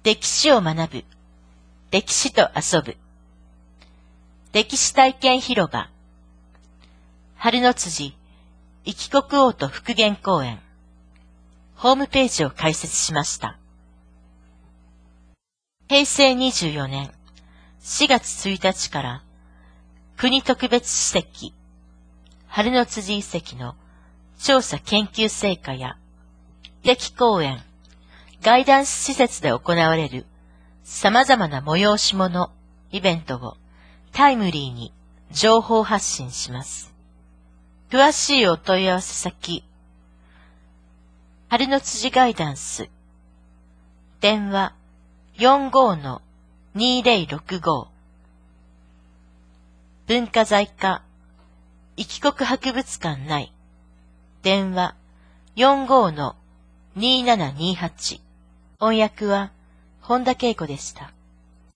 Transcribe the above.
歴史を学ぶ。歴史と遊ぶ。歴史体験広場。春の辻、壱岐国王と復元公園。ホームページを開設しました。平成24年4月1日から国特別史跡、春の辻遺跡の調査研究成果や、遺跡公園、ガイダンス施設で行われる様々な催し物、イベントをタイムリーに情報発信します。詳しいお問い合わせ先、春の辻ガイダンス、電話 45-2065 文化財課、壱岐国博物館内、電話 45-2728 翻訳は本田恵子でした。